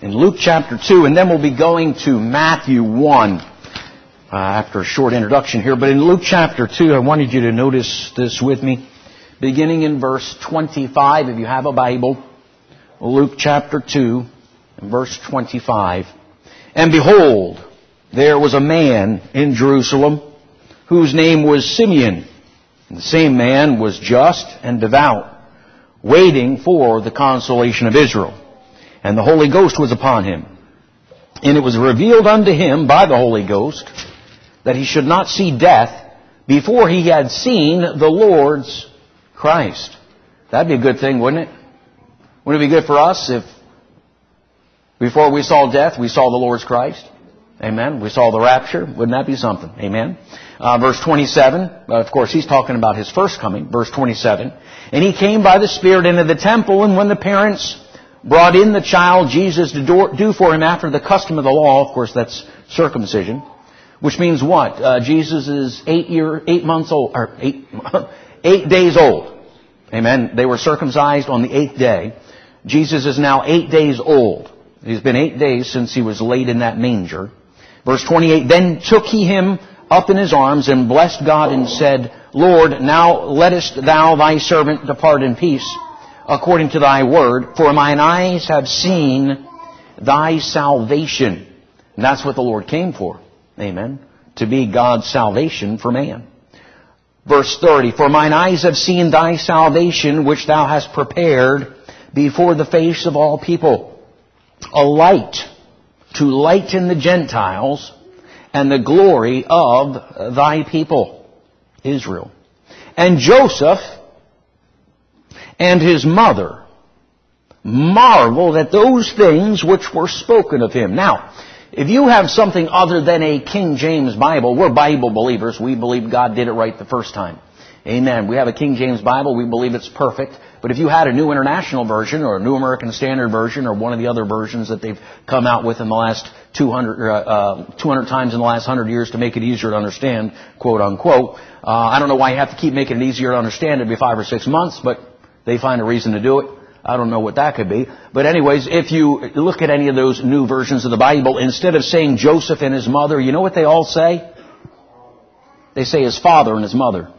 in Luke chapter 2, and then we'll be going to Matthew 1 after a short introduction here. But in Luke chapter 2, I wanted you to notice this with me, beginning in verse 25, if you have a Bible. Luke chapter 2, and verse 25. And behold, there was a man in Jerusalem whose name was Simeon. And the same man was just and devout, waiting for the consolation of Israel. And the Holy Ghost was upon him. And it was revealed unto him by the Holy Ghost that he should not see death before he had seen the Lord's Christ. That'd be a good thing, wouldn't it? Wouldn't it be good for us if before we saw death, we saw the Lord's Christ? Amen. We saw the rapture. Wouldn't that be something? Amen. Verse 27, of course, he's talking about his first coming. Verse 27. And he came by the Spirit into the temple, and when the parents brought in the child Jesus to do for him after the custom of the law, of course, that's circumcision, which means what? Jesus is 8 months old, or 8 days old. Amen. They were circumcised on the 8th day. Jesus is now 8 days old. It's been 8 days since he was laid in that manger. Verse 28, then took he him up in his arms and blessed God and said, Lord, now lettest thou thy servant depart in peace, according to thy word, for mine eyes have seen thy salvation. And that's what the Lord came for. Amen. To be God's salvation for man. Verse 30, for mine eyes have seen thy salvation, which thou hast prepared before the face of all people, a light to lighten the Gentiles and the glory of thy people, Israel. And Joseph and his mother marveled at those things which were spoken of him. Now, if you have something other than a King James Bible, we're Bible believers. We believe God did it right the first time. Amen. We have a King James Bible. We believe it's perfect. But if you had a New International Version or a New American Standard Version or one of the other versions that they've come out with in the last 200 times in the last 100 years to make it easier to understand, quote unquote, I don't know why you have to keep making it easier to understand. It'd be 5 or 6 months, but they find a reason to do it. I don't know what that could be. But anyways, if you look at any of those new versions of the Bible, instead of saying Joseph and his mother, you know what they all say? They say his father and his mother.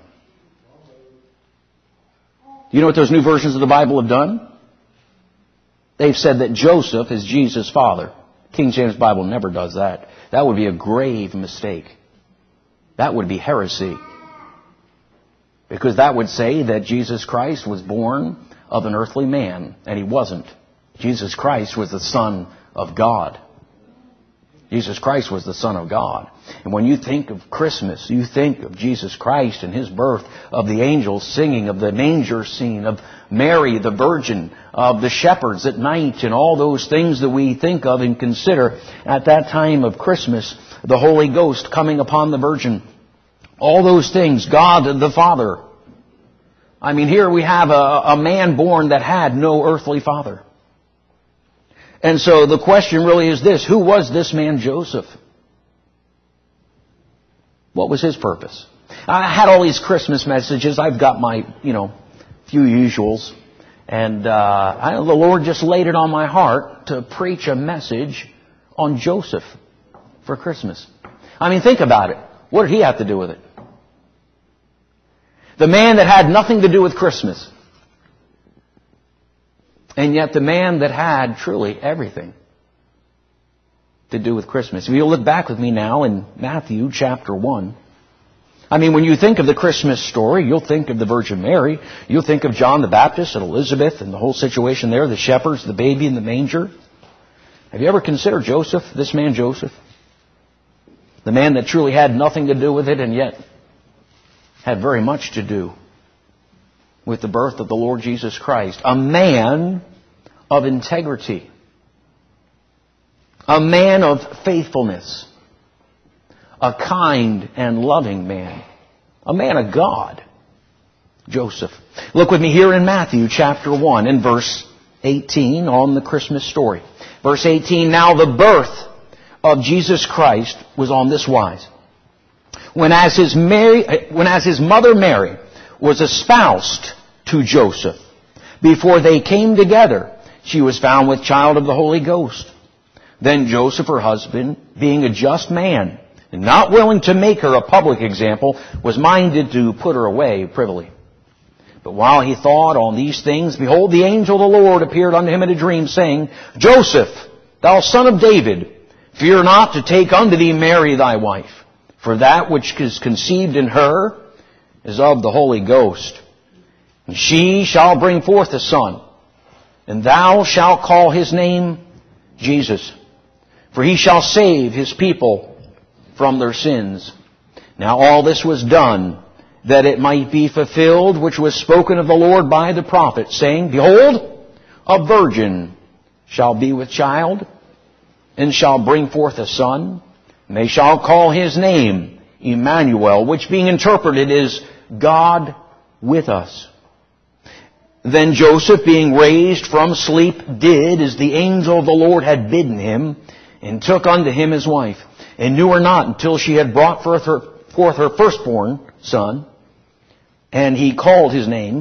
You know what those new versions of the Bible have done? They've said that Joseph is Jesus' father. King James Bible never does that. That would be a grave mistake. That would be heresy. Because that would say that Jesus Christ was born of an earthly man, and he wasn't. Jesus Christ was the Son of God. Jesus Christ was the Son of God. And when you think of Christmas, you think of Jesus Christ and His birth, of the angels singing, of the manger scene, of Mary the Virgin, of the shepherds at night, and all those things that we think of and consider at that time of Christmas, the Holy Ghost coming upon the Virgin. All those things, God the Father. I mean, here we have a man born that had no earthly father. And so the question really is this: who was this man Joseph? What was his purpose? I had all these Christmas messages. I've got my, few usuals. And the Lord just laid it on my heart to preach a message on Joseph for Christmas. I mean, think about it. What did he have to do with it? The man that had nothing to do with Christmas. And yet the man that had truly everything to do with Christmas. If you'll look back with me now in Matthew chapter 1. I mean, when you think of the Christmas story, you'll think of the Virgin Mary. You'll think of John the Baptist and Elizabeth and the whole situation there, the shepherds, the baby in the manger. Have you ever considered Joseph, this man Joseph? The man that truly had nothing to do with it and yet had very much to do with the birth of the Lord Jesus Christ. A man of integrity. A man of faithfulness. A kind and loving man. A man of God. Joseph. Look with me here in Matthew chapter 1 and verse 18 on the Christmas story. Verse 18, now the birth of Jesus Christ was on this wise. When as his mother Mary was espoused to Joseph, before they came together, she was found with child of the Holy Ghost. Then Joseph, her husband, being a just man, and not willing to make her a public example, was minded to put her away privily. But while he thought on these things, behold, the angel of the Lord appeared unto him in a dream, saying, Joseph, thou son of David, fear not to take unto thee Mary thy wife, for that which is conceived in her is of the Holy Ghost. And she shall bring forth a son, and thou shalt call his name Jesus, for he shall save his people from their sins. Now all this was done, that it might be fulfilled, which was spoken of the Lord by the prophet, saying, Behold, a virgin shall be with child, and shall bring forth a son, and they shall call his name Emmanuel, which being interpreted is God with us. Then Joseph, being raised from sleep, did as the angel of the Lord had bidden him, and took unto him his wife, and knew her not until she had brought forth her firstborn son, and he called his name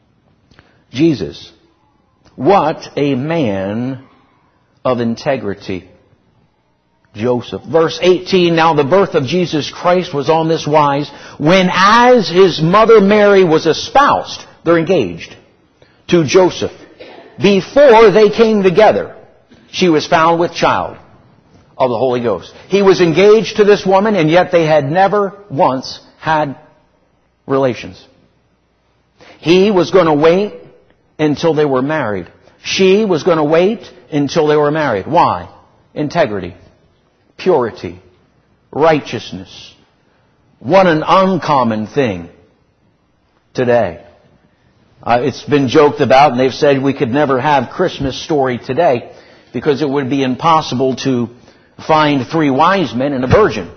Jesus. What a man of integrity, Joseph. Verse 18, now the birth of Jesus Christ was on this wise, when as his mother Mary was espoused, they're engaged, to Joseph, before they came together, she was found with child of the Holy Ghost. He was engaged to this woman, and yet they had never once had relations. He was going to wait until they were married. She was going to wait until they were married. Why? Integrity, purity, righteousness. What an uncommon thing today. It's been joked about, and they've said we could never have Christmas story today because it would be impossible to find 3 wise men and a virgin.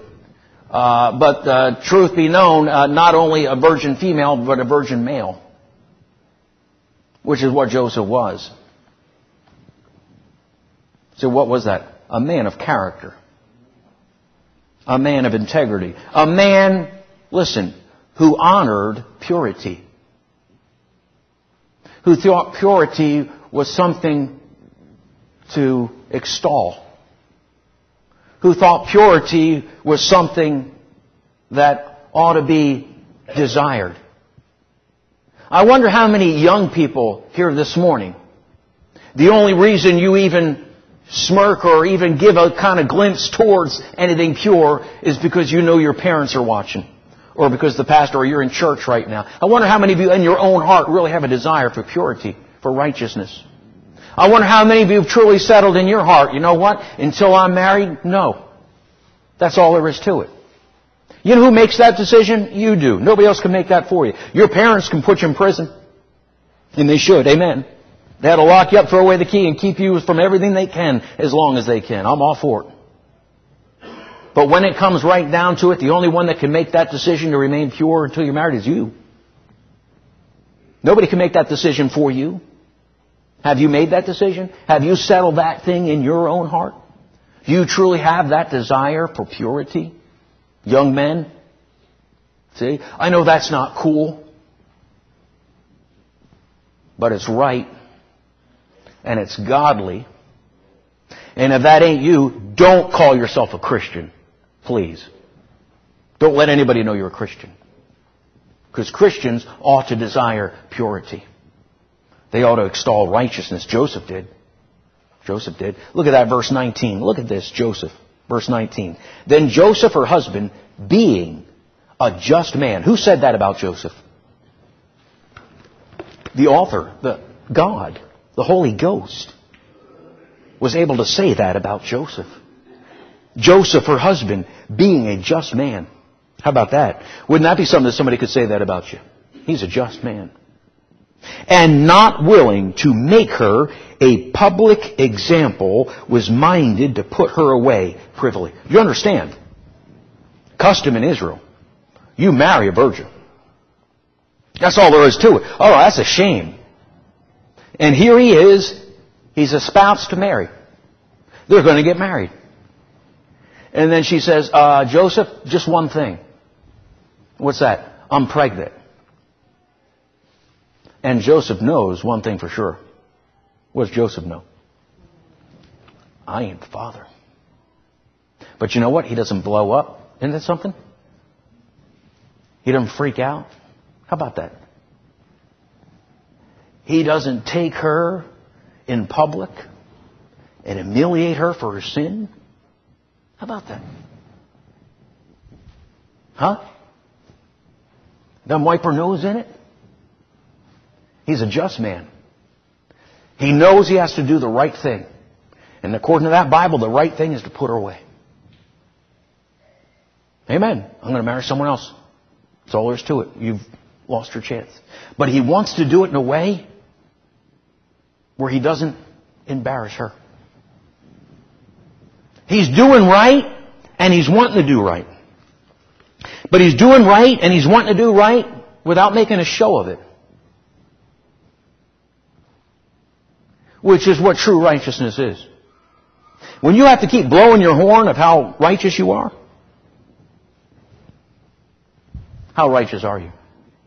But truth be known, not only a virgin female, but a virgin male, which is what Joseph was. So what was that? A man of character. A man of integrity. A man, listen, who honored purity. Who thought purity was something to extol. Who thought purity was something that ought to be desired. I wonder how many young people here this morning, the only reason you even smirk or even give a kind of glimpse towards anything pure is because you know your parents are watching. Or because the pastor, or you're in church right now. I wonder how many of you in your own heart really have a desire for purity, for righteousness. I wonder how many of you have truly settled in your heart, you know what? Until I'm married, no. That's all there is to it. You know who makes that decision? You do. Nobody else can make that for you. Your parents can put you in prison. And they should. Amen. They had to lock you up, throw away the key, and keep you from everything they can as long as they can. I'm all for it. But when it comes right down to it, the only one that can make that decision to remain pure until you're married is you. Nobody can make that decision for you. Have you made that decision? Have you settled that thing in your own heart? Do you truly have that desire for purity? Young men? See, I know that's not cool, but it's right, and it's godly. And if that ain't you, don't call yourself a Christian. Please. Don't let anybody know you're a Christian. Because Christians ought to desire purity. They ought to extol righteousness. Joseph did. Joseph did. Look at that, verse 19. Look at this, Joseph. Verse 19. Then Joseph, her husband, being a just man. Who said that about Joseph? The author, God, the Holy Ghost, was able to say that about Joseph. Joseph, her husband, being a just man. How about that? Wouldn't that be something that somebody could say that about you? He's a just man. And not willing to make her a public example, was minded to put her away privily. You understand? Custom in Israel. You marry a virgin. That's all there is to it. Oh, that's a shame. And here he is. He's espoused to Mary. They're going to get married. And then she says, Joseph, just one thing. What's that? I'm pregnant. And Joseph knows one thing for sure. What does Joseph know? I ain't the father. But you know what? He doesn't blow up. Isn't that something? He doesn't freak out. How about that? He doesn't take her in public and humiliate her for her sin. How about that? Huh? Doesn't wipe her nose in it. He's a just man. He knows he has to do the right thing. And according to that Bible, the right thing is to put her away. Amen. I'm going to marry someone else. That's all there is to it. You've lost your chance. But he wants to do it in a way where he doesn't embarrass her. He's doing right, and he's wanting to do right. But he's doing right, and he's wanting to do right without making a show of it. Which is what true righteousness is. When you have to keep blowing your horn of how righteous you are, how righteous are you?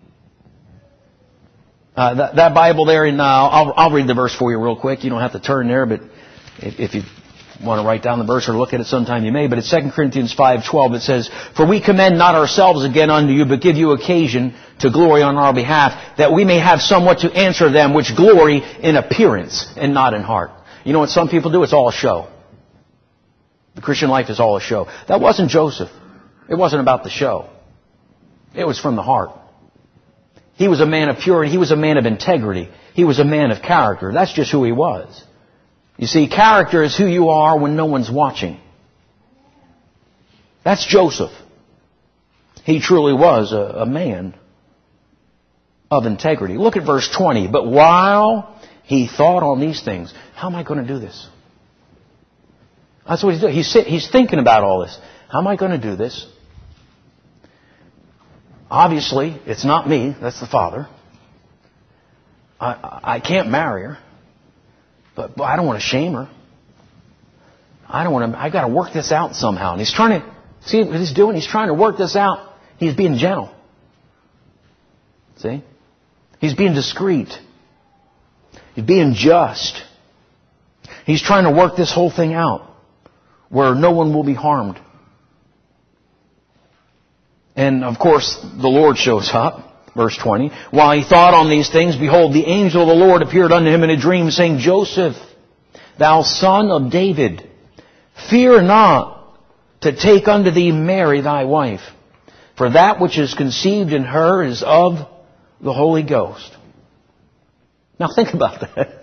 That Bible there in, I'll read the verse for you real quick. You don't have to turn there, but if you want to write down the verse or look at it sometime you may. But it's 2 Corinthians 5:12. It says, "For we commend not ourselves again unto you, but give you occasion to glory on our behalf, that we may have somewhat to answer them which glory in appearance and not in heart." You know what some people do? It's all a show. The Christian life is all a show. That wasn't Joseph. It wasn't about the show. It was from the heart. He was a man of purity. He was a man of integrity. He was a man of character. That's just who he was. You see, character is who you are when no one's watching. That's Joseph. He truly was a man of integrity. Look at verse 20. "But while he thought on these things," how am I going to do this? That's what he's doing. He's thinking about all this. How am I going to do this? Obviously, it's not me. That's the Father. I can't marry her. But I don't want to shame her. I got to work this out somehow. And he's trying to, see what he's doing? He's trying to work this out. He's being gentle. See? He's being discreet. He's being just. He's trying to work this whole thing out where no one will be harmed. And of course, the Lord shows up. Verse 20, "While he thought on these things, behold, the angel of the Lord appeared unto him in a dream, saying, Joseph, thou son of David, fear not to take unto thee Mary thy wife, for that which is conceived in her is of the Holy Ghost." Now think about that.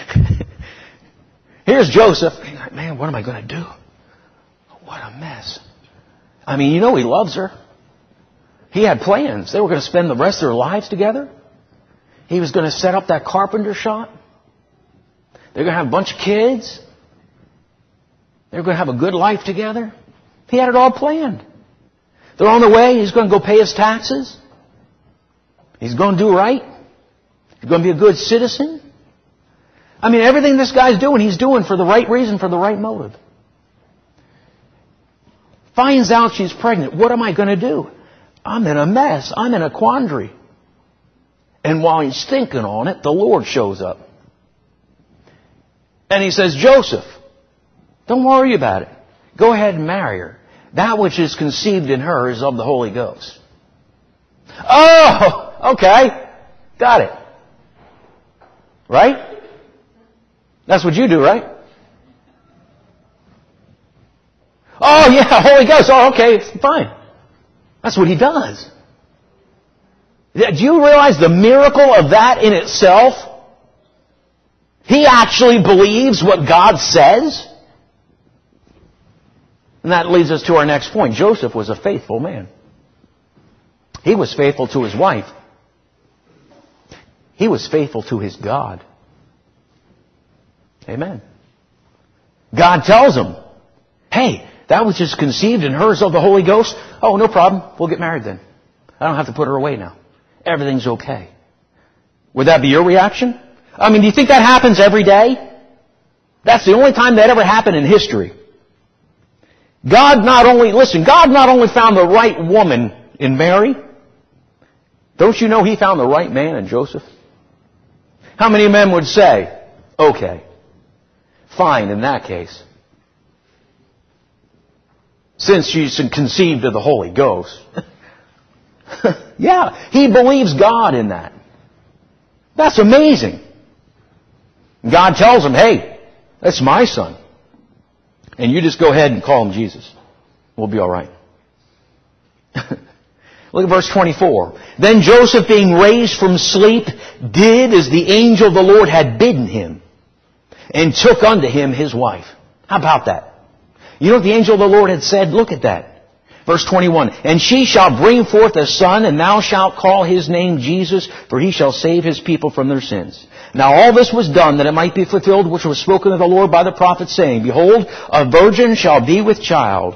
Here's Joseph. Man, what am I going to do? What a mess. I mean, you know he loves her. He had plans. They were going to spend the rest of their lives together. He was going to set up that carpenter shop. They're going to have a bunch of kids. They're going to have a good life together. He had it all planned. They're on their way. He's going to go pay his taxes. He's going to do right. He's going to be a good citizen. I mean, everything this guy's doing, he's doing for the right reason, for the right motive. Finds out she's pregnant. What am I going to do? I'm in a mess. I'm in a quandary. And while he's thinking on it, the Lord shows up. And he says, Joseph, don't worry about it. Go ahead and marry her. That which is conceived in her is of the Holy Ghost. Oh, okay. Got it. Right? That's what you do, right? Oh, yeah, Holy Ghost. Oh, okay, fine. That's what he does. Do you realize the miracle of that in itself? He actually believes what God says. And that leads us to our next point. Joseph was a faithful man. He was faithful to his wife. He was faithful to his God. Amen. God tells him, hey, that which is conceived in her is of the Holy Ghost. Oh, no problem. We'll get married then. I don't have to put her away now. Everything's okay. Would that be your reaction? I mean, do you think that happens every day? That's the only time that ever happened in history. God not only found the right woman in Mary. Don't you know He found the right man in Joseph? How many men would say, okay, fine, in that case, since she's conceived of the Holy Ghost. Yeah, he believes God in that. That's amazing. God tells him, hey, that's my son. And you just go ahead and call him Jesus. We'll be all right. Look at verse 24. Then Joseph, being raised from sleep, did as the angel of the Lord had bidden him, and took unto him his wife. How about that? You know what the angel of the Lord had said? Look at that. Verse 21. And she shall bring forth a son, and thou shalt call his name Jesus, for he shall save his people from their sins. Now all this was done that it might be fulfilled, which was spoken of the Lord by the prophet, saying, Behold, a virgin shall be with child.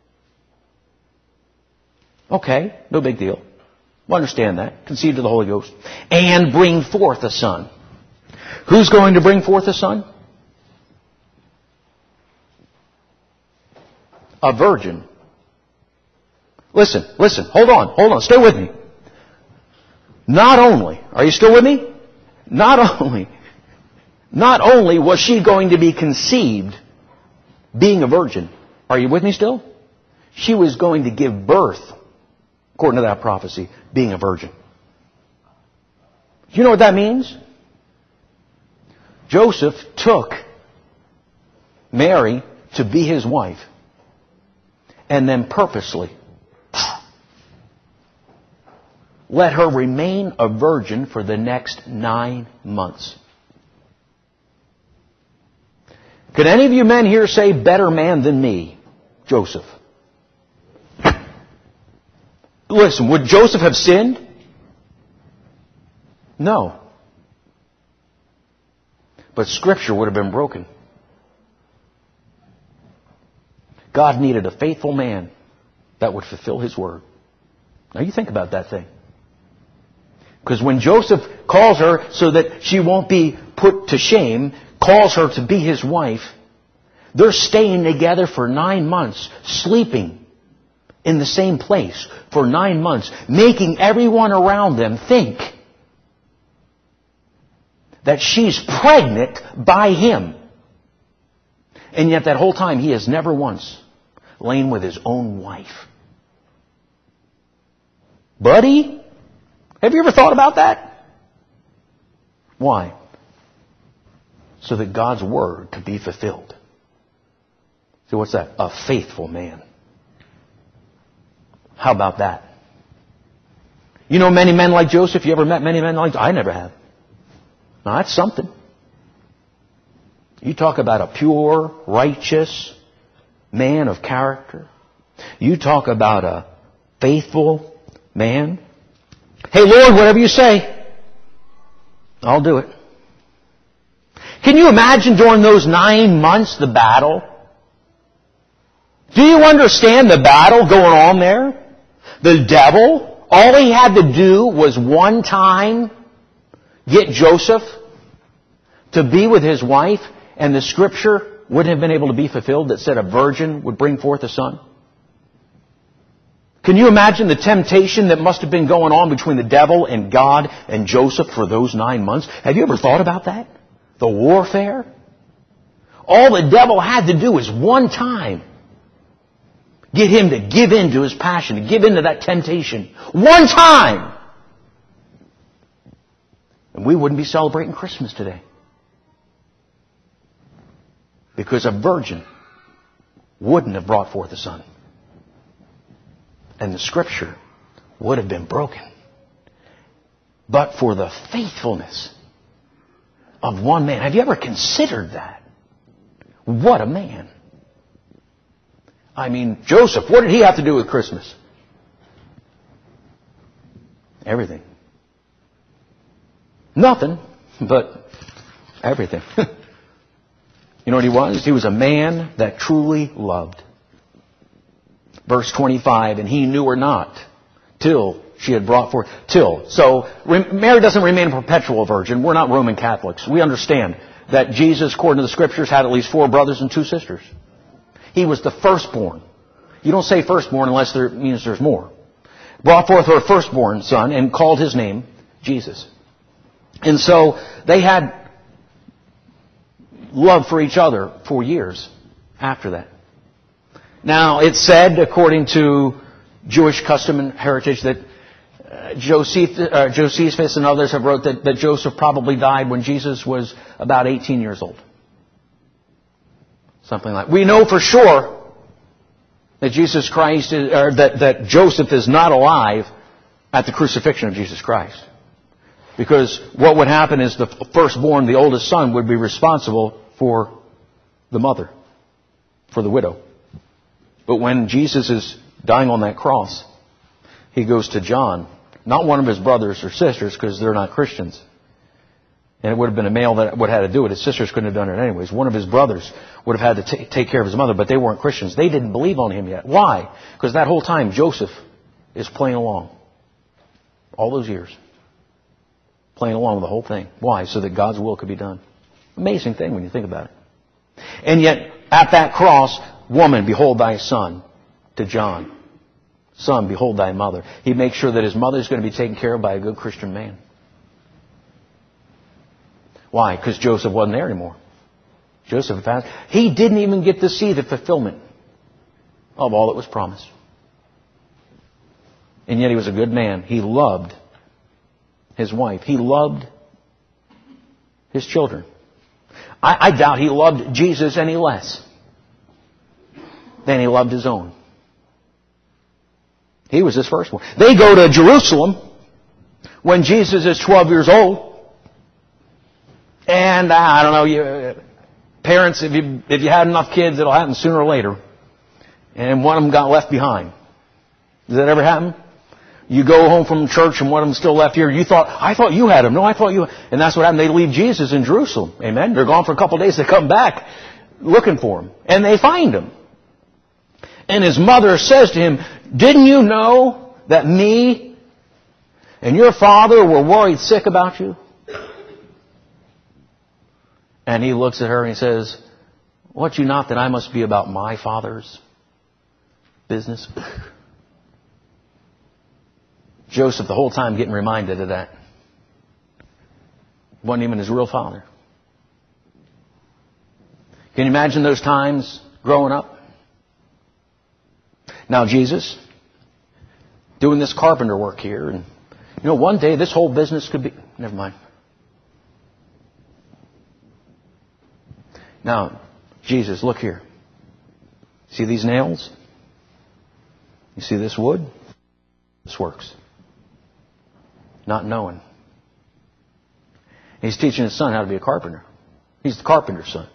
Okay, no big deal. We'll understand that. Conceived of the Holy Ghost. And bring forth a son. Who's going to bring forth a son? A virgin. Listen, hold on, stay with me. Not only, are you still with me? Not only was she going to be conceived being a virgin, are you with me still? She was going to give birth, according to that prophecy, being a virgin. Do you know what that means? Joseph took Mary to be his wife, and then purposely let her remain a virgin for the next 9 months. Could any of you men here say, better man than me, Joseph? Listen, would Joseph have sinned? No. But Scripture would have been broken. God needed a faithful man that would fulfill His word. Now you think about that thing. Because when Joseph calls her so that she won't be put to shame, calls her to be his wife, they're staying together for 9 months, sleeping in the same place for 9 months, making everyone around them think that she's pregnant by him. And yet that whole time he has never once lain with his own wife. Buddy, have you ever thought about that? Why? So that God's word could be fulfilled. So what's that? A faithful man. How about that? You know many men like Joseph? You ever met many men like Joseph? I never have. Now that's something. You talk about a pure, righteous man of character. You talk about a faithful man. Hey, Lord, whatever you say, I'll do it. Can you imagine during those 9 months the battle? Do you understand the battle going on there? The devil, all he had to do was one time get Joseph to be with his wife, and the Scripture wouldn't have been able to be fulfilled that said a virgin would bring forth a son. Can you imagine the temptation that must have been going on between the devil and God and Joseph for those 9 months? Have you ever thought about that? The warfare? All the devil had to do was one time get him to give in to his passion, to give in to that temptation. One time! And we wouldn't be celebrating Christmas today. Because a virgin wouldn't have brought forth a son. And the Scripture would have been broken. But for the faithfulness of one man. Have you ever considered that? What a man. I mean, Joseph, what did he have to do with Christmas? Everything. Nothing, but everything. You know what he was? He was a man that truly loved. Verse 25, and he knew her not till she had brought forth. Till. So, Mary doesn't remain a perpetual virgin. We're not Roman Catholics. We understand that Jesus, according to the Scriptures, had at least 4 brothers and 2 sisters. He was the firstborn. You don't say firstborn unless there means there's more. Brought forth her firstborn son and called his name Jesus. And so they had love for each other for years after that. Now, it's said, according to Jewish custom and heritage, that Josephus and others have wrote that Joseph probably died when Jesus was about 18 years old. Something like that. We know for sure that Jesus Christ, that Joseph is not alive at the crucifixion of Jesus Christ. Because what would happen is the firstborn, the oldest son, would be responsible for the mother, for the widow. But when Jesus is dying on that cross, he goes to John, not one of his brothers or sisters, because they're not Christians. And it would have been a male that would have had to do it. His sisters couldn't have done it anyways. One of his brothers would have had to take care of his mother, but they weren't Christians. They didn't believe on him yet. Why? Because that whole time Joseph is playing along. All those years. Playing along with the whole thing. Why? So that God's will could be done. Amazing thing when you think about it. And yet, at that cross, woman, behold thy son, to John. Son, behold thy mother. He makes sure that his mother is going to be taken care of by a good Christian man. Why? Because Joseph wasn't there anymore. Joseph had passed. He didn't even get to see the fulfillment of all that was promised. And yet he was a good man. He loved his wife. He loved his children. I doubt he loved Jesus any less than he loved his own. He was his firstborn. They go to Jerusalem when Jesus is 12 years old. And I don't know, parents, if you had enough kids, it'll happen sooner or later. And one of them got left behind. Does that ever happen? You go home from church and one of them still left here. I thought you had him. No, I thought you. And that's what happened. They leave Jesus in Jerusalem. Amen. They're gone for a couple of days. They come back looking for him. And they find him. And his mother says to him, didn't you know that me and your father were worried sick about you? And he looks at her and he says, "What you not that I must be about my father's business?" Joseph the whole time getting reminded of that. Wasn't even his real father. Can you imagine those times growing up? Now Jesus, doing this carpenter work here, and one day this whole business could be... Never mind. Now, Jesus, look here. See these nails? You see this wood? This works. Not knowing. He's teaching his son how to be a carpenter. He's the carpenter's son.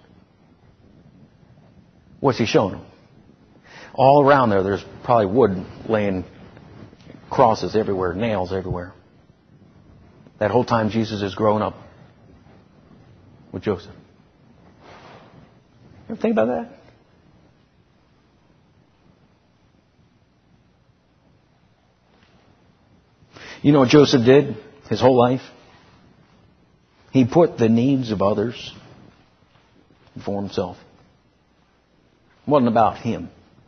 What's he showing him? All around there's probably wood laying crosses everywhere, nails everywhere. That whole time Jesus is growing up with Joseph. You ever think about that? You know what Joseph did his whole life? He put the needs of others before himself. It wasn't about him.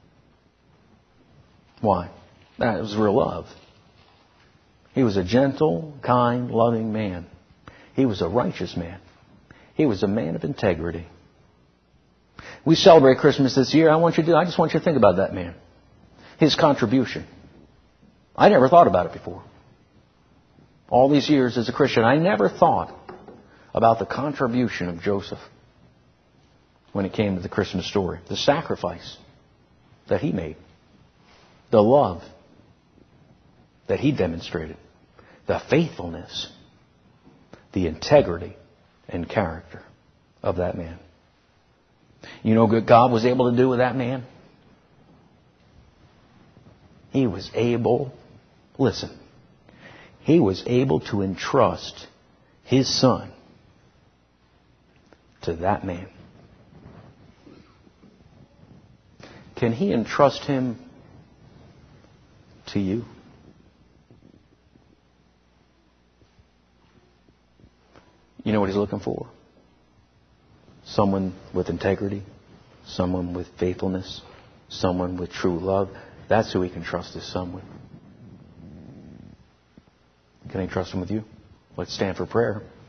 Why? That was real love. He was a gentle, kind, loving man. He was a righteous man. He was a man of integrity. We celebrate Christmas this year. I just want you to think about that man. His contribution. I never thought about it before. All these years as a Christian, I never thought about the contribution of Joseph when it came to the Christmas story. The sacrifice that he made. The love that he demonstrated. The faithfulness. The integrity and character of that man. You know what God was able to do with that man? He was able, listen, he was able to entrust his son to that man. Can he entrust him to you? You know what he's looking for? Someone with integrity, someone with faithfulness, someone with true love. That's who he can trust his son with. Can he trust him with you? Let's stand for prayer.